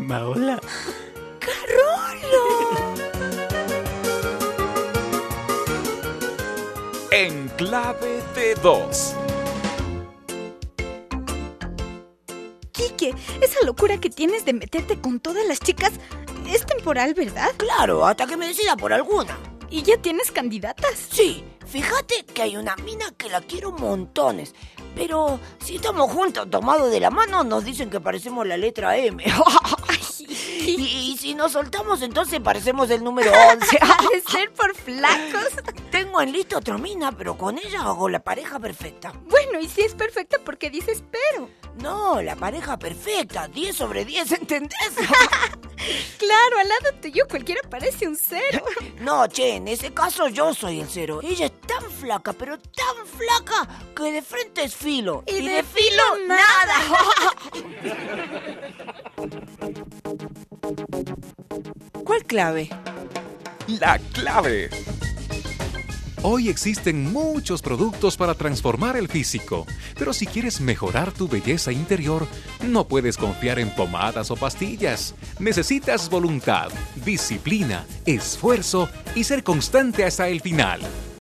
Hola. ¡Carolo! En clave de dos. Quique, esa locura que tienes de meterte con todas las chicas es temporal, ¿verdad? Claro, hasta que me decida por alguna. ¿Y ya tienes candidatas? Sí, fíjate que hay una mina que la quiero montones. Pero si estamos juntos, tomados de la mano, nos dicen que parecemos la letra M. Y si nos soltamos, entonces parecemos el número 11. Ha de ser por flacos. Tengo en lista otra mina, pero con ella hago la pareja perfecta. Bueno, y si es perfecta, ¿por qué dices pero? No, la pareja perfecta, 10 sobre 10, ¿entendés? Claro, al lado tuyo cualquiera parece un 0. No, che, en ese caso yo soy el 0. Ella es tan flaca, pero tan flaca, que de frente es filo. Y de filo nada. ¿Cuál clave? La clave. Hoy existen muchos productos para transformar el físico, pero si quieres mejorar tu belleza interior, no puedes confiar en pomadas o pastillas. Necesitas voluntad, disciplina, esfuerzo y ser constante hasta el final.